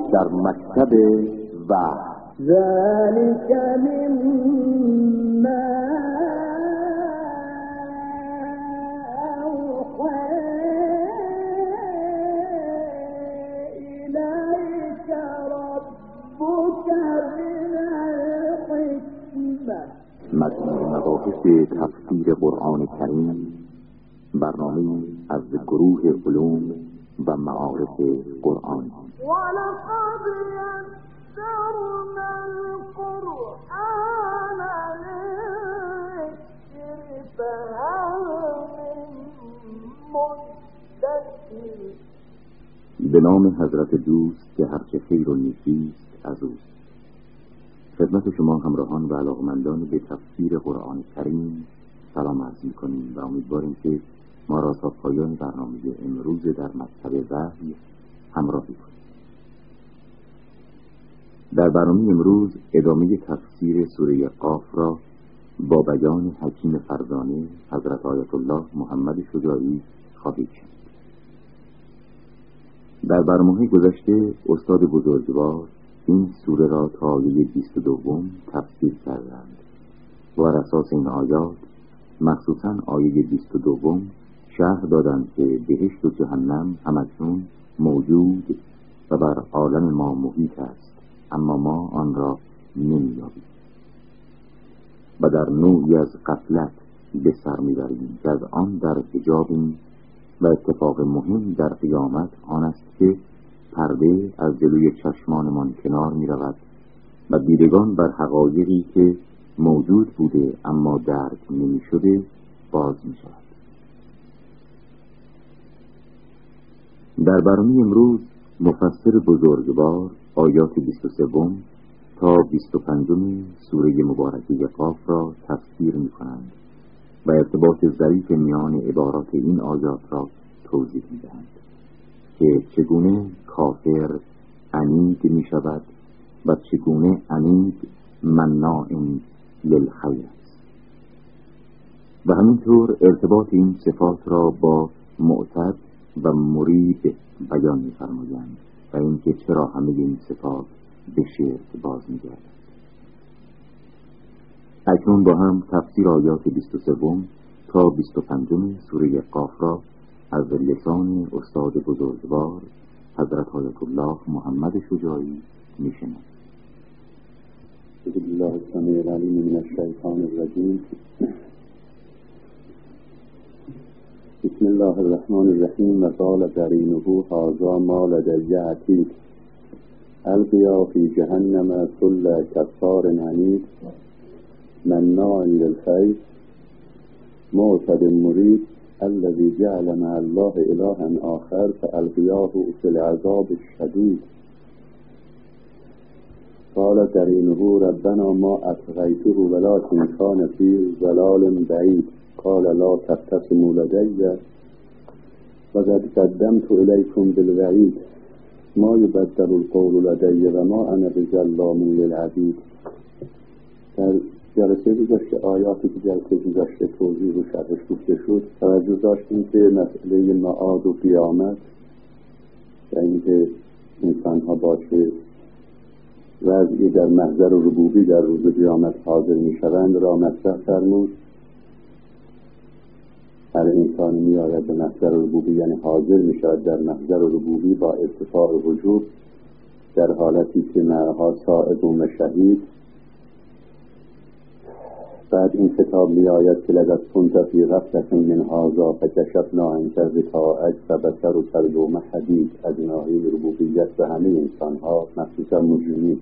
در مکتب وحی. ذلك مما أوحى إليك ربك من الحكمة. مجموع مباحث تفسیر قرآن کریم، برنامه از گروه علوم و معارف قرآن. ولقد يسرنا القرآن للذكر فهل من مدكر. به نام حضرت دوست که هرچه خیر و نیکیست از اوست. خدمت شما همراهان و علاقمندان به تفسیر قرآن کریم سلام عرض می‌کنیم و امیدواریم که ما را تا پایان برنامه امروز در مکتب وحی همراهی کنید. در برنامه امروز ادامه تفسیر سوره قاف را با بیان حکیم فرزانه حضرت آیت الله محمد شجاعی خواهید شنید. در برنامه گذشته استاد بزرگوار این سوره را تا آیه 22 تفسیر کردند و بر اساس این آیات، مخصوصاً آیه 22 شرح دادند که بهشت و جهنم همکنون موجود و بر عالم ما محیط است، اما ما آن را نمی‌یابیم و در نوعی از غفلت به سر می‌بریم که از آن در حجابیم و اتفاق مهم در قیامت آن است که پرده از جلوی چشمانمان کنار می‌رود و دیدگان بر حقایقی که موجود بوده اما درک نمی‌شده باز می‌شود. در برنامه امروز مفسر بزرگوار آیات 23 تا 25 سوره مبارکه قاف را تفسیر می‌کنند و ارتباط ظریف میان عبارات این آیات را توضیح می‌دهند که چگونه کافر عنید می‌شود و چگونه عنید مناع للخیر است و همینطور ارتباط این صفات را با معتد و مرید بیان می‌فرمایند و اینکه چرا همه این صفات به شرک باز می‌گردند. اکنون با هم تفسیر آیات 23 تا 25 سوره قاف را از لسان استاد بزرگوار حضرت آیت الله محمد شجاعی میشنویم. بسم الله السمیع العلیم من الشیطان الرجیم. بسم الله الرحمن الرحیم. و قال قرینه هذا ما لدی عتید القیا فی جهنم كل کفار عنید مناع للخیر معتد مرید الذي جعل مع الله إلها آخر فألقياه في العذاب الشديد. قال قرينه ربنا ما أطغيته ولكن كان في ضلال بعيد. قال لا تختصموا لدي وقد قدمت إليكم بالوعيد ما يبدل القول لدي وما أنا بظلام للعبيد. در جلسه گذشته آیاتی که جلسه گذشته توضیح و شرحش گفته شد توجه داشتیم که مسئله معاد و قیامت و اینکه انسان ها باشه وضعی در محضر ربوبی در روز قیامت حاضر می شوند را مطرح فرمود. هر انسان می آید به محضر ربوبی یعنی حاضر می شود در محضر ربوبی با ارتفاع وجود در حالتی که معها صائب و شهید. بعد این خطاب می آید که لقد كنت في غفلة من هذا فكشفنا عنك غطاءك فبصرك اليوم حديد. از ناحیه ربوبیت و همه انسان ها مخصوصا مجرمین.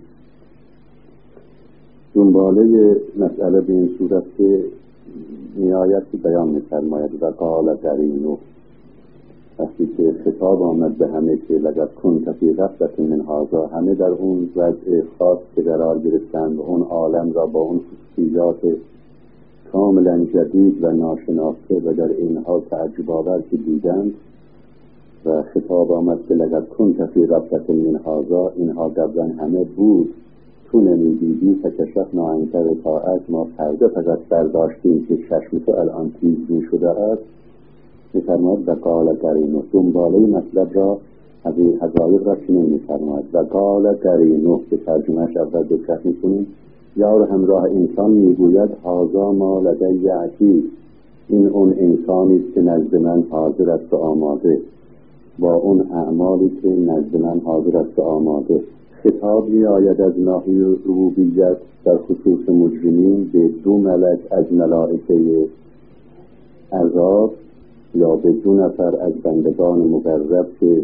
دنباله مسئله به این صورت که می آید که بیان می فرماید و قال قرینه، وقتی که خطاب آمد به همه که لقد كنت في غفلة من هذا، همه در اون وضع خاص که قرار گرفتند و اون عالم را با اون خصوصیات کاملا جدید و ناشناخته و در این حال تعجب آور که دیدند و خطاب آمد که لقد كنت في غفلة من هذا، اینها قبلا همه بود تو نمیدیدی فکشفنا عنک غطاءک، ما پرده فقط برداشتیم که چشم تو الان تیز می شده است. می‌فرماید و قال قرینه، دنباله مطلب را حقایق را چنین می‌فرماید و قال قرینه به ترجمهش اول دقت می‌کنیم. یار همراه انسان میگوید هذا ما لدی عتید، این اون انسانی است که نزد من حاضر است و آماده، با اون اعمالی که نزد من حاضر است و آماده. خطاب می آید از ناحیه ربوبیت در خصوص مجرمین به دو ملک از ملائکه عذاب یا به دو نفر از بندگان مقرب که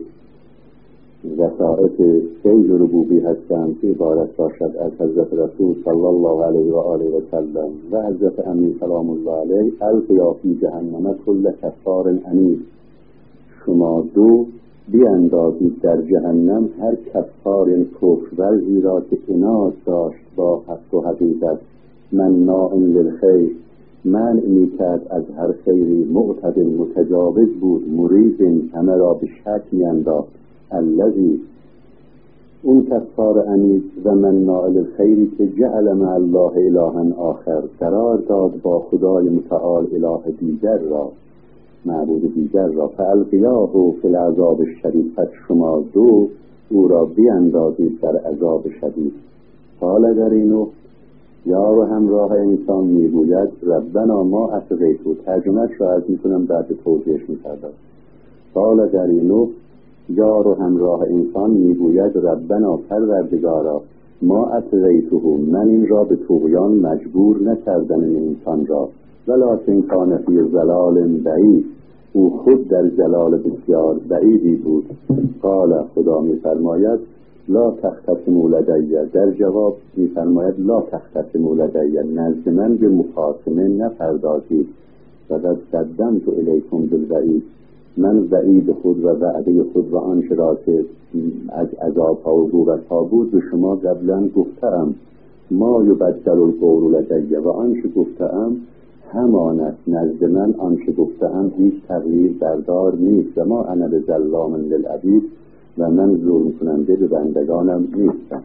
وسائط فیض ربوبی هستند که عبارت باشد از حضرت رسول صلی الله علیه و آله و سلم و حضرت امین سلام الله علیه. القیا فی جهنم کل کفار عنید، شما دو بیاندازید در جهنم هر کفار کفرورزی را که عناد داشت با حق و حقیقت، مناع للخیر، منع میکرد از هر خیری، معتد متجاوز بود، مریب همه را به شک میانداخت. الذی اون کفار عنید و مناع للخیری که جعل مع الله الها آخر، قرار داد با خدای متعال اله دیگر را، معبود دیگر را. فالقیاه فی العذاب الشدید، پس شما دو او را بیاندازید در عذاب شدید. قال قرینه، یار و همراه انسان میگوید ربنا ما اطغیته، ترجمهش را از میکنم بعد توضیحش میکردم. قال قرینه، یار و همراه انسان میگوید ربنا پروردگارا ما اطغیته، من این را به طغیان مجبور نکردم این انسان را، ولکن کان فی ضلال بعید، او خود در ضلال بسیار بعیدی بود. قال خدا میفرماید لا تختصموا لدی، در جواب میفرماید لا تختصموا لدی، نزد من به مخاصمه نپردازید. فقد قدمت الیکم بالوعید، من وعید خود و وعده خود و آنچه را که از عذاب‌ها و عقوبت‌ها بود به شما قبلا گفتم. ما یبدل القول لدی، و آنچه گفتم همان است نزد من، آنچه گفتم هیچ تغییر بردار نیست. و ما انا بظلام للعبید، و من ظلم کننده به بندگانم نیستم.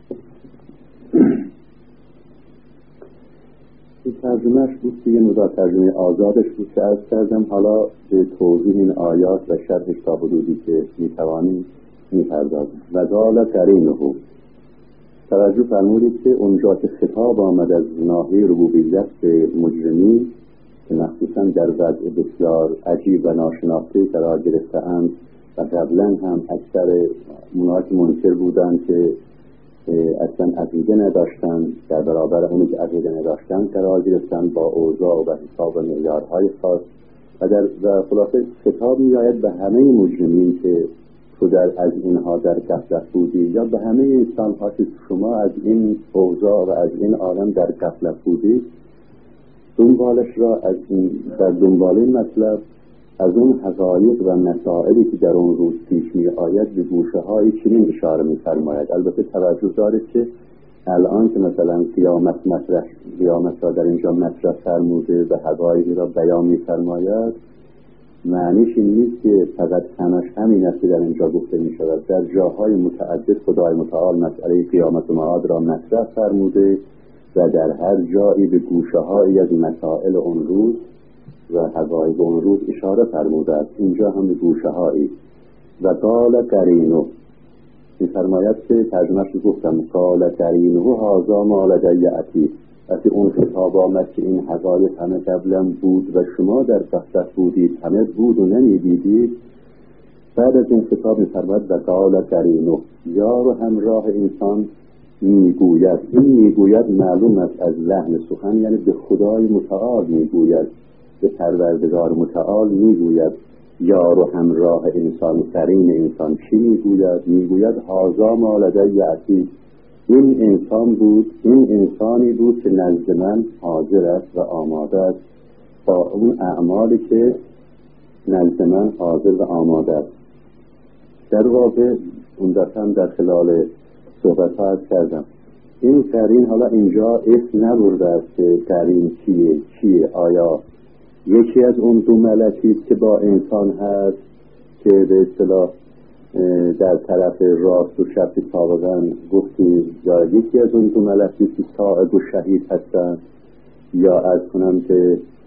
این ترجمهش بود که یه مدار ترجمه آزادش بود که عرض کردم. حالا به توضیح این آیات و شرحش تا حدودی که میتوانیم میپردازیم. و قال قرینه، توجه فرمودید که اونجا که خطاب آمد از ناحیه ربوبیت به مجرمین که مخصوصا در وضع بسیار عجیب و ناشناخته قرار گرفته‌اند و قبلا هم اکثر اونها که منکر بودند که اصلا عقیده نداشتند، در برابر اونی که عقیده نداشتند قرار گرفتند با اوضاع و حساب و معیارهای خاص و خلاصه خطاب می‌آید به همه مجرمین که تو از اینها در غفلت بودی، یا به همه انسان‌ها که شما از این اوضاع و از این عالم در غفلت بودید. دنبالش را از این در دنبال این مطلب از اون حقایق و مسائلی که در اون روز پیش می آید به گوشه های چنین اشاره می فرماید. البته توجه دارید که الان که مثلا قیامت را در اینجا مطرح فرموده و حقایقی را بیان می فرماید، معنیش این نیست که فقط همش همین است که در اینجا گفته می شود. در جاهای متعدد خدای متعال مسئله قیامت و معاد را مطرح فرموده و در هر جایی به گوشه های از مسائل اون روز و حقایق اون روز اشاره فرموده است. اینجا هم به گوشه هایی. و قال قرینه، می‌فرماید که ترجمه‌اش گفتم قال قرینه هذا ما لدی عتید، وقتی اون خطاب آمد که این حقایق همه قبلا بود و شما در غفلت بودید، همه بود و نمی‌دیدید، بعد از این خطاب می‌فرماید و قال قرینه، یار و همراه انسان میگوید. این میگوید معلوم است از لحن سخن، یعنی به خدای متعال میگوید، به پروردگار متعال میگوید. یار و همراه انسان، قرین انسان چی میگوید؟ میگوید هذا ما لدی عتید، این انسان بود، این انسانی بود که نزد من حاضر است و آماده است با اون اعمالی که نزد من حاضر و آماده است. در واقع اون دفعه در خلال صحبت ها کردم این قرین حالا اینجا اسم نبرده است که قرین چیه؟ آیا یکی از اون دو ملکی که با انسان هست که به اصطلاح در طرف راست و شب سابقا گفتیم، یا یکی از اون دو ملکی که صاحب و شهید هستن، یا از کنم که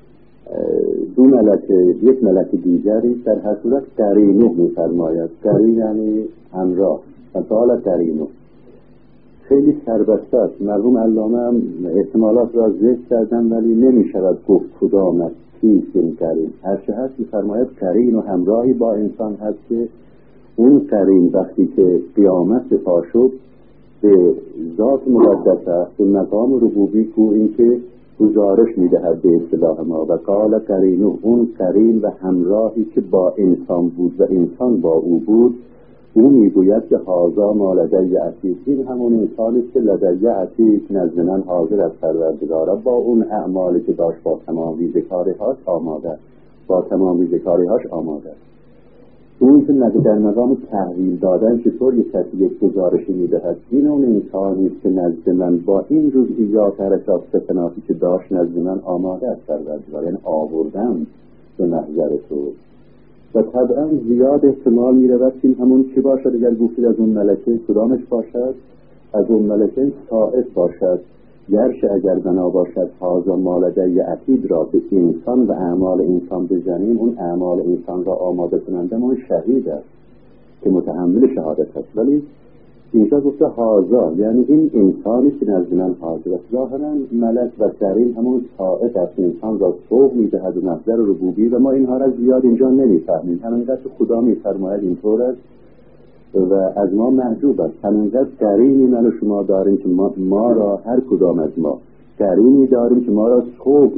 دو ملک، یک ملک دیگری در هر صورت قرینه می‌فرماید. قرین یعنی همراه، مثلا قرینه خیلی سربسته است. مرحوم علامه هم احتمالات را ذکر کردن ولی نمی‌شود گفت کدام است کیست این قرین. هر چه هست می‌فرماید قرین و همراهی با انسان هست که اون قرین وقتی که قیامت پا شد به ذات مقدسه و مقام ربوبی کو این که گزارش میدهد به اصطلاح ما و قال قرینو، اون قرین و همراهی که با انسان بود و انسان با او بود، او میگوید که هذا ما لدی عتید، این همون انسانی که لدی عتید نزد من حاضر از پروردگارا با اون اعمالی که داشت با تمام ریزکاری‌هاش آماده، با تمام ریزکاری‌هاش آماده. اون که در مقام تحویل دادن چطور یک کسی یک گزارشی میدهد، این اون انسانی که نزد من با این جزئیات حرکات سکناتی که داشت نزد من آماده است پروردگار، یعنی آوردم به محضر تو. و طبعا زیاد احتمال میرود که این همون چی باشد؟ اگر گفتید از اون ملکه کدامش باشد؟ از اون ملکه ساعد باشد، گرچه اگر بنا باشد هازا مالدی عتید را به انسان و اعمال انسان بزنیم، اون اعمال انسان را آماده کننده ما شهید است که متحمل شهادت است. ولی اینجا گفته هازا یعنی این انسانی که نزد من حاضر است. ظاهرا ملک و کریم همون ساعد است، انسان را سوق میدهد و مصدر ربوبی و ما اینها را زیاد اینجا نمیفهمیم. همینقدر خدا میفرماید اینطور است و از ما محجوب است. همینقدر قرینی من و شما داریم که ما را، هر کدام از ما قرینی داریم که ما را سوق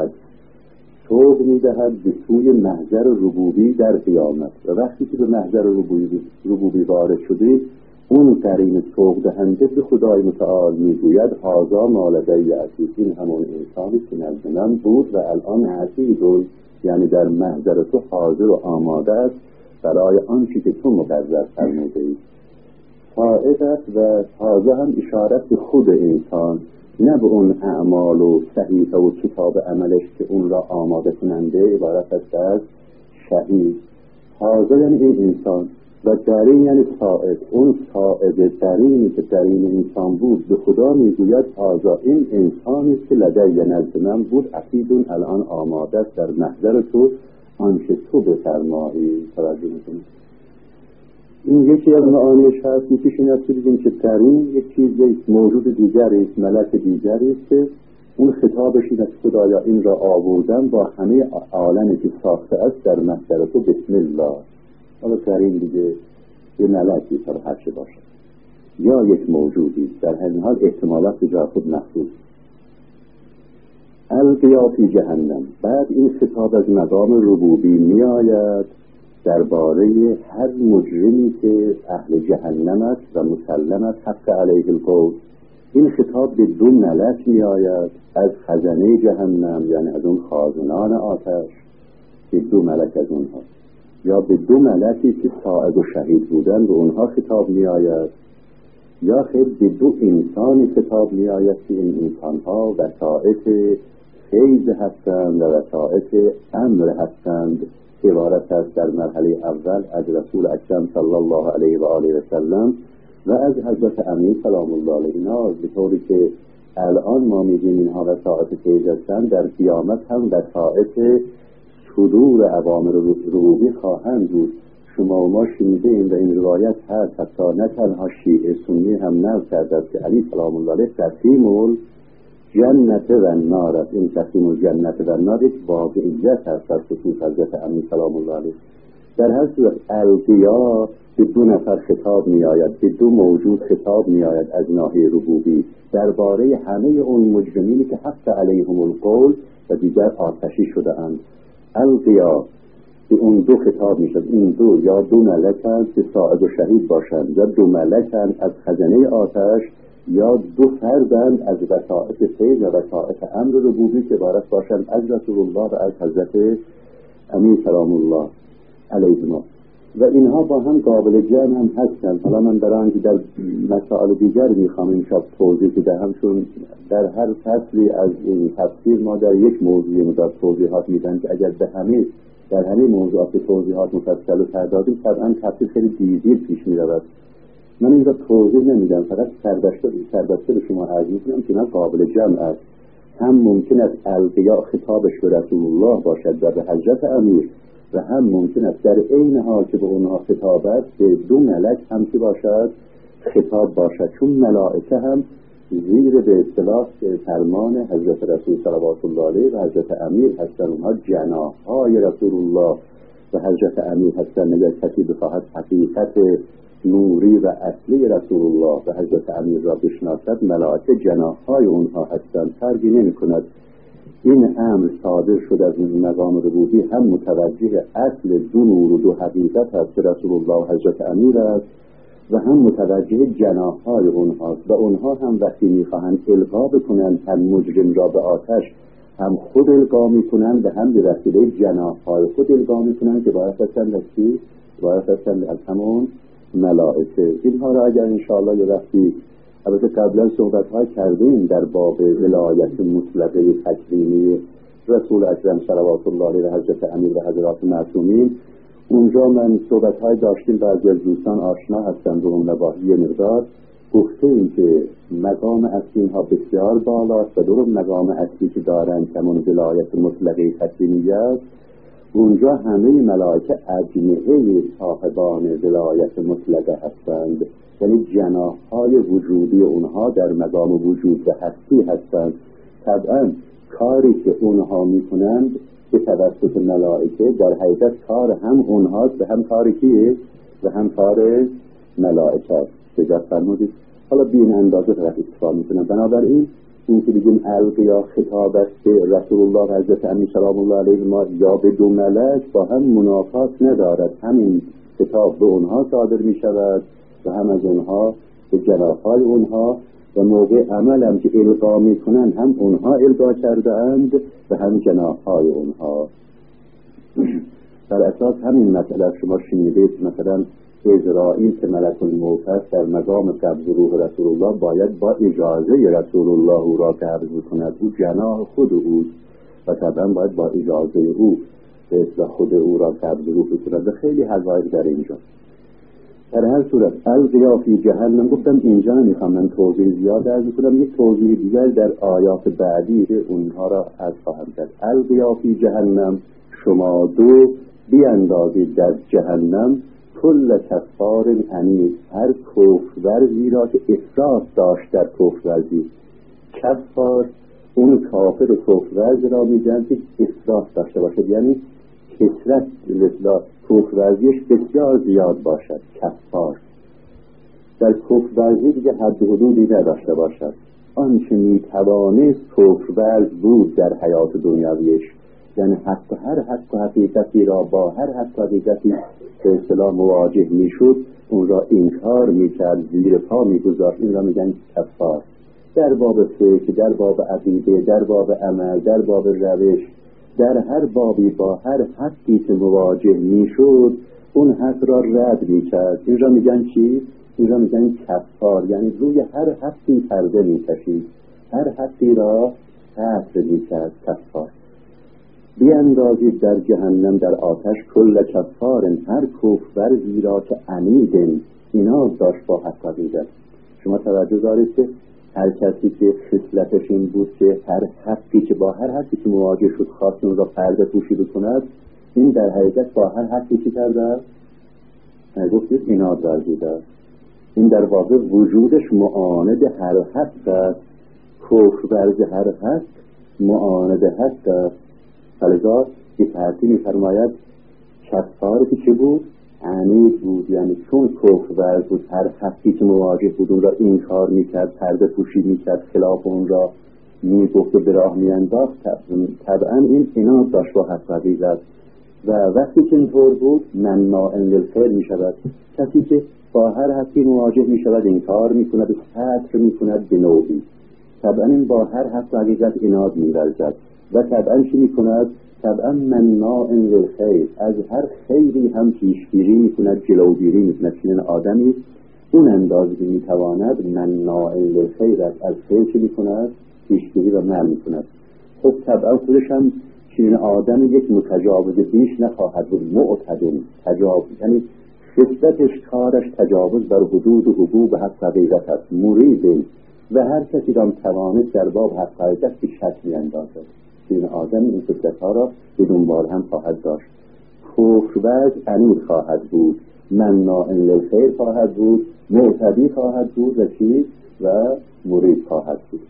میدهد به سوی محضر ربوبی در قیامت. و وقتی که به محضر ربوبی وارد شدید، اون قرین سوق دهنده به خدای متعال میگوید هازا مالدی عتید، این همون انسانی که نزد من بود و الان عتید، یعنی در محضر تو حاضر و آماده است برای آنچه که تو مقرر فرموده ای. فائد است و هازا هم اشارت به خود انسان، نه به اون اعمال و صحیفه و کتاب عملش که اون را آماده کننده عبارت است از شهید. هازا یعنی این انسان و درین یعنی ساعد. اون ساعد درینی که درین انسان بود به خدا میگوید هازا، این انسانی که لدی نزد من بود عتیدون، الان آماده است در محضر تو آنچه تو بفرمایی. توجه میکنید این یکی از معانیش هست. میکش این است که دیدیم که درین یک چیز موجود دیگری است، ملک دیگری است که اون خطابش این است خدایا این را آوردن با همه عالمی که ساخته است در محضر تو، بسم الله. حالا کریم دیگه یه ملکی تا هر چه باشد یا یک موجودی، در همین حال احتمالات به جای خود محسوس. القیا فی جهنم، بعد این خطاب از مقام ربوبی می آید درباره هر مجرمی که اهل جهنم است و مسلم است حق علیه القول. این خطاب به دو ملک می آید از خزنه جهنم، یعنی از اون خازنان آتش، به دو ملک از اونها، یا به دو ملکی که ساعد و شهید بودن به اونها خطاب می آید، یا خیلی به دو انسانی خطاب می آید که این انسانها وسائط فیض هستند و وسائط امر هستند. عبارت است در مرحله اول از رسول اکرم صلی الله علیه و آله و سلم و از حضرت امیر سلام الله علیه. اینا به طوری که الان ما میگیم اینها وسائط فیض هستند، در قیامت هم وسائط صدور اوامر ربوبی خواهند بود. شما و ما شنیدیم و این روایت هست، حتی نه تنها شیعه سنی هم نقل کرده است که علی سلام الله علیه تقسیم الجنت و النار است. این تقسیم الجنت و النار یک واقعیت هست از خصوص حضرت امیر سلام الله علیه. در هر صورت القیا به دو نفر خطاب می آید، به دو موجود خطاب می آید از ناحیه ربوبی درباره همه اون مجرمینی که حق علیهم القول و دیگر آتشی شده اند. القیا به اون دو خطاب می شد. این دو یا دو ملکند که ساعد و شهید باشند، یا دو ملکند از خزنه آتش، یا دو فردند از وسائط فیض و وسائط امر ربوبی که عبارت باشند از رسول الله و از حضرت امیر سلام الله علیهما. و اینها با هم قابل جمع هم هستند. حالا من برای اینکه در مسائل دیگر میخوام این شب توضیح بدهم، چون در هر فصلی از این تفسیر ما در یک موضوع مدار توضیحات میدن که اگر به همه در همه موضوعات توضیحات مفصل و پردازیم طبعا تفسیر خیلی دیرگیر پیش میرود. من اینجا توضیح نمیدم، فقط سردسته به شما عرض میکنم که اینا قابل جمع است. هم ممکن است القیا خطابش به رسول الله باشد و به حضرت امیر، و هم ممکن است در عین حال که به اونها خطاب است به دو ملک هم که باشد خطاب باشد، چون ملائکه هم زیر به اصطلاح فرمان حضرت رسول صلوات الله علیه و حضرت امیر هستند. اونها جناح‌های رسول الله و حضرت امیر هستند. اگر کسی بخواهد حقیقت نوری و اصلی رسول الله و حضرت امیر را بشناسد، ملائکه جناح‌های اونها هستند، فرقی نمی‌کند. این امر صادر شد از مقام ربوبی، هم متوجه اصل دو نور و دو حقیقت هست که رسول الله و حضرت امیر است، و هم متوجه جناح‌های اونهاست. و اونها هم وقتی می‌خواهند القا بکنند هم مجرم را به آتش، هم خود القا می‌کنند و هم به وسیله جناح‌های خود القا می‌کنند که باید هستند از کی؟ باید هستند از همون ملائکه. اینها را اگر انشاءالله یه وقتی، البته قبلا صحبت‌ها کردیم در باب ولایت مطلقه تکلیمی رسول اکرم صلوات الله علیه و حضرت امیر و حضرات معصومین، اونجا من صحبت‌های داشتیم، بعضی از دوستان آشنا هستند به اون نواحی مقدار گفتیم که مقام اصلی ها بسیار بالاست و درست مقام اصلی که دارند همون ولایت مطلقه تکلیمی است. اونجا همه ملائکه اجنحه صاحبان ولایت مطلقه هستند، یعنی جناح‌های وجودی اونها در مقام وجود و هستی هستند. طبعا کاری که اونها میکنند به توسط ملائکه در حقیقت کار هم اونهاست و هم کاری کیه و هم کار ملائکه است. بجد فرمودید حالا به این اندازه طرف اتفاق میکنن. بنابراین این که بگیم القیا خطاب است به رسول الله و حضرت امیر سلام الله علیه ما یا به دو ملک با هم منافات ندارد. همین خطاب به اونها صادر می شود و هم از اونها به جناح‌های اونها، و موقع عمل هم که القا می کنن هم اونها القا کرده اند و هم جناح‌های اونها. در اساس همین مسئله شما شنیدید مثلا اسرائیل که ملک الموت است در مقام قبض روح رسول الله باید با اجازه رسول الله او را قبض کند، او جناح خود اوست و طبعا باید با اجازه او به اصلاح خود او را قبض روح کند و خیلی حقایق در اینجا. در هر صورت القیا فی جهنم، گفتم اینجا نمیخوام من توضیح زیاد عرض کنم، یک توضیح دیگر در آیات بعدی اونها را عرض خواهم کرد. القیا فی جهنم، شما دو بیاندازید در جهنم کل کفار عنید، هر کفرورزی را که افراط داشت در کفرورزی. کفار اون کافر کفرورز را میگن که افراط داشته باشد، یعنی کثرت کفرورزیش بسیار زیاد باشد. کفار در کفرورزی دیگه حد و حدودی نداشته باشد. آنچه میتوانست کفرورز بود در حیات دنیاویش، یعنی حتی هر حق و حقیقتی را با هر حق و حقیقتی به اصطلاح مواجه میشد اون را انکار میکرد، زیر پا میگذاشت. این را میگن کفار. در باب فقه، در باب عقیده، در باب عمل، در باب روش، در هر بابی با هر حقی که مواجه میشد اون حق را رد میکرد. این را میگن چی؟ این را میگن کفار، یعنی روی هر حقی پرده میکشید، هر حقی را حذف میکرد. کفار. بیاندازید در جهنم در آتش کل کفار، هر کفرورزی را که عنید اینا داشت با حقیقت. شما توجه دارید که هر کسی که خصلتش این بود که هر حقی که با هر حقی که مواجه شد خواست اون را پرده پوشیده کند، این در حقیقت با هر حقی که کرده گفتید عناد ورزیده. این در واقع وجودش معاند هر حق است. کفرورز هر حق معاند حق است. فلذا که تحصیل می‌فرماید کفار که چه بود؟ عنید بود، یعنی چون کفرورز بود هر حقی که مواجه بود اون را انکار میکرد، پرده پوشی میکرد، خلاف اون را میگفت و به راه میانداخت. طبعا این عناد داشت با حق حقیقت و وقتی که اینطور بود مناع للخیر میشود. کسی که با هر حقی مواجه میشود انکار میکند و سطر میکند به نوعی، طبعا این با هر حق حقیقت عناد میورزد و طبعا چی میکند؟ طبعا مناع للخیر، از هر خیری هم پیشگیری میکند، جلوگیری میکند. چنین آدمی اون اندازه که میتواند مناع للخیر از خیر چی میکند؟ پیشگیری و منع میکند. خب طبعا خودش هم چنین آدمی یک متجاوز بیش نخواهد بود، معتدل تجاوز، یعنی خصلتش کارش تجاوز بر حدود و حقوق حق حقیقت است. مرید و هر کسی را توانست در باب حقایقت به شک می‌اندازد. این آدم این صفت‌ها را به دنبال هم خواهد داشت. کفر عنید خواهد بود، مناع للخیر خواهد بود، معتدی خواهد بود و چیز و مرید خواهد بود.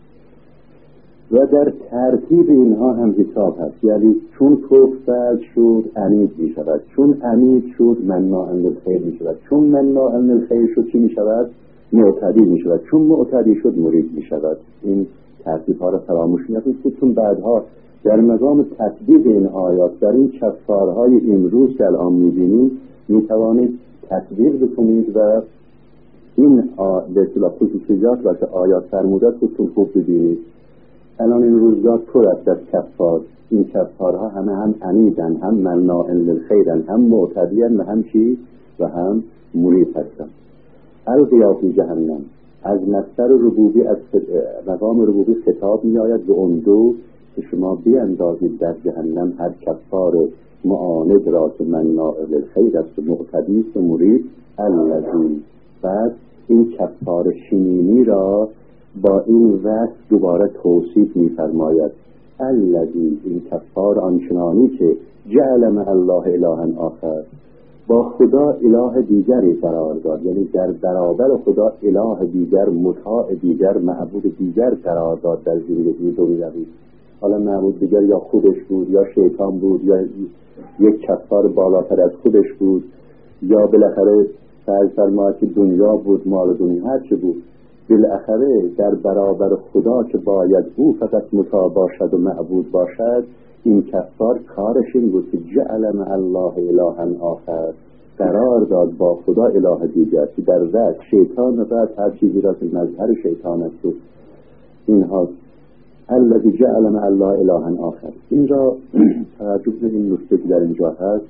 و در ترتیب اینها هم حساب هست، یعنی چون کفر شد عنید می شود، چون عنید شد مناع للخیر می شود، چون مناع للخیر شد چی می شود؟ معتدی می شود، چون معتدی شد مرید می شود. این ترتیب ها را فراموش نکنید، چون بعدها در مقام تطبیق این آیات در این کفارهای امروز که الان می‌بینید می‌توانید تطبیق بکنید و این به اصطلاح خصوصیات و که آیات فرموده خودتون خوب ببینید. الان این روزگار پر است از کفار. این کفارها هم عنیدن، هم مناع للخیرن، هم معتدیان و هم چی و هم مرید هستن. القیا فی جهنم از مصدر ربوبی، از مقام ربوبی خطاب می‌آید به اون دو که شما بیاندازید در جهنم هر کفار معاند را که مناع للخیر است و معتدی است و مرید. الذی بعد این کفار شیمینی را با این وصف دوباره توصیف می‌فرماید. الذی این کفار آنچنانی که جعل مع الله الها آخر با خدا اله دیگری قرار داد، یعنی در برابر خدا اله دیگر، مطاع دیگر، معبود دیگر قرار داد در زندگی دنیوی. حالا معبود دیگر یا خودش بود یا شیطان بود یا یک کفار بالاتر از خودش بود یا بالاخره فرض فرماید که دنیا بود، مال دنیا، هر چه بود، بالاخره در برابر خدا که باید او فقط مطاع باشد و معبود باشد، این کفار کارش این بود که جعل مع الله الها آخر قرار داد با خدا اله دیگر که در ذات شیطان و بعد هر چیزی را که مظهر شیطان است و اینها. الذی جعل مع الله الها آخر، این را توجه به این نکته که در اینجا هست.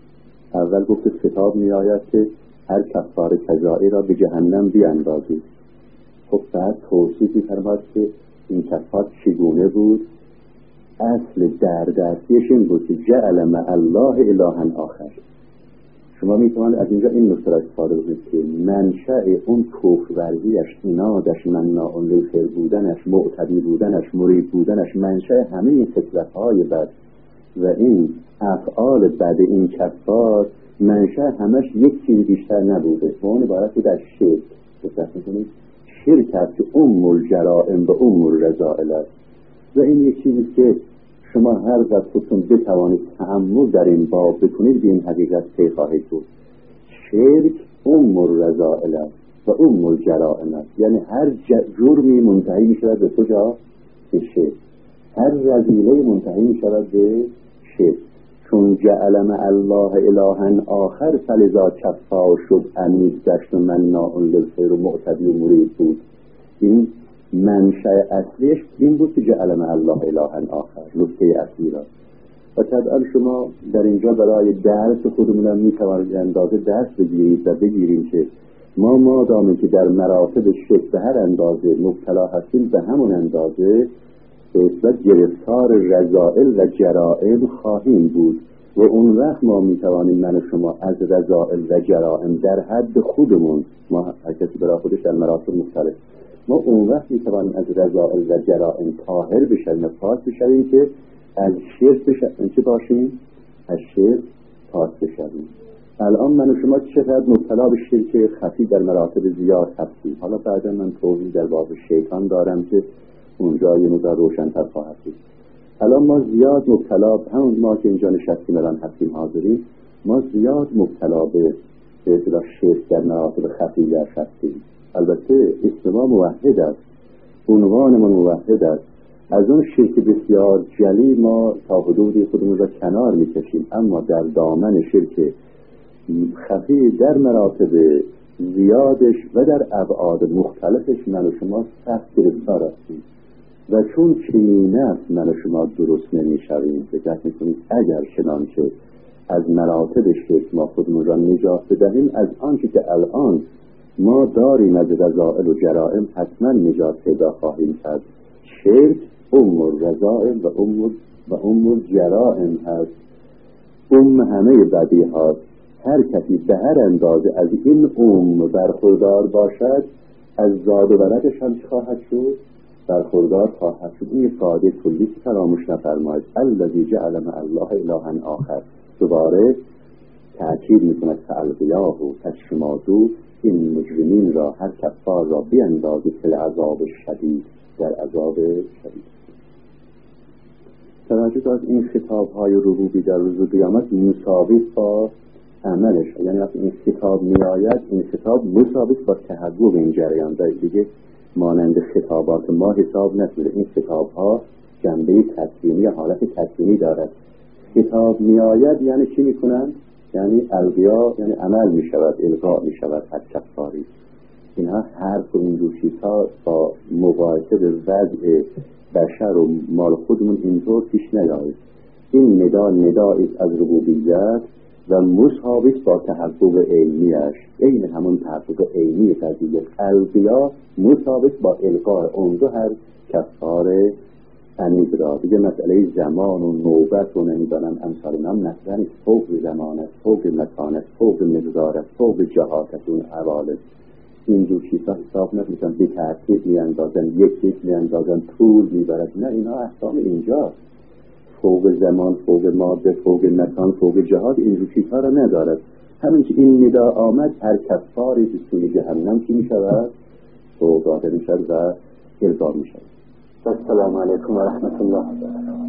اول گفت خطاب می آید که هر کفار کجایی را به جهنم بیاندازید. خب بعد توصیف می‌فرماید که این کفار چگونه بود. اصل دردستیش این بود که جعل مع الله الها آخر. شما میتوانید از اینجا این نکته را استفاده کنید که منشأ اون کفرورزیش، اینادش، مناع للخیر بودنش، معتدی بودنش، مرید بودنش، منشأ همه این خصلت‌های بد و این افعال بد این کفار، منشأ همش یک چیز بیشتر نبوده. اون عبارت بود از شرک. دقت می‌کنید؟ شرک است که الجرائم و الرذائل است. و این یک چیزی که شما هر وقت خودتون بتوانید تأمل در این باب بکنید به این حقیقت پی خواهید بود. شرک الرذائل است و الجرائم است، یعنی هر جرمی منتهی می شود به کجا؟ به شرک. هر رذیله منتهی می شود به شرک. چون جعل مع الله الها آخر فلذا کفار شد، عنید گشت و مناع للخیر و معتدی و مرید بود. این منشأ اصلیش این بود که جعل مع الله الها آخر، نکته اصلی را. و طبعا شما در اینجا برای درس خودمون میتوانید اندازه درس بگیرید و بگیریم که ما مادامی که در مراتب شرک به هر اندازه مبتلا هستیم به همون اندازه به اصطلاح گرفتار رذائل و جرائم خواهیم بود. و اون وقت ما میتوانیم من و شما از رذائل و جرائم در حد خودمون، ما هر کسی برای خودش در مراتب مختلف، ما اون وقت میتوانیم از رذائل و جرائم طاهر بشویم و پاک بشویم که از شرک چه باشیم؟ از شرک پاک بشویم. الان من و شما چقدر مبتلا به شرک خفی در مراتب زیاد هستیم. حالا بعدا من توضیح در باب شیطان دارم که اونجا یه مقدار روشن‌تر خواهد بود. الان ما زیاد مبتلا، همون ما که اینجا نشستیم الان هستیم حاضرین، ما زیاد مبتلا به اصطلاح شرک در مراتب خفیه هستیم. البته اسم ما موحد است، عنوانمون موحد است. از اون شرک بسیار جلی ما تا حدودی خودمون را کنار میکشیم، اما در دامن شرک خفی در مراتب زیادش و در ابعاد مختلفش من و شما سخت گرفتار هستیم. و چون چنین است من و شما درست نمیشویم. فکر میکنید اگر چنانچه از مراتب شرک ما خودمون را نجات بدهیم، از آنچه که الان ما داریم از رذائل و جرائم حتما نجات پیدا خواهیم کرد. شرک الرذائل و الجرائم هست، همه بدی هاست. هر کسی به هر اندازه از این برخوردار باشد، از زاد و ولدش هم چه خواهد شد؟ برخوردار خواهد شد. این قاعده کلی که فراموش نفرمایید. الذی جعل مع الله الها آخر، دوباره تأکید میکند فالقیاه و تشمادو، این مجرمین را، هر کفار را بیندازید فی العذاب شدید، در عذاب شدید. توجه از این خطاب‌های ربوبی در روز قیامت مساوی با عملش، یعنی وقتی این خطاب میآید این خطاب مساوی با تحقق این جریان دیگه مانند خطابات ما حساب نشده. این خطاب‌ها جنبه تسلیمی، حالت تسلیمی دارد. خطاب میآید یعنی چی میکنند؟ یعنی القیا، یعنی عمل میشود، القا میشود هر کفاری. اینها حرف و این چیزها با مقایسه به وضع بشر و مال خودمون اینطور پیش نیاید. این ندایی از ربوبیت و مساوی با تحقق علمیش، این همون تحقق علمی قضیه القیا مساوی با القاء اون دو هر کفار عنید را. دیگه مسئله زمان و نوبت و نمیدانم امثال اینام مثلا فوق زمان است، فوق مکان است، فوق مقدار است، فوق جهات است، اون حوالت اینجور چیزها حساب نمیشن. به ترتیب میاندازن، یک میاندازن، طول میبرد. نه، اینها احکام اینجا فوق زمان، فوق ماده، فوق مکان، فوق جهات اینجور چیزها را ندارد. همین که این ندا آمد هر کفاری به سوی جهنم چی میشود؟ فوق داده میشود و القا میشود. السلام علیکم و رحمت الله.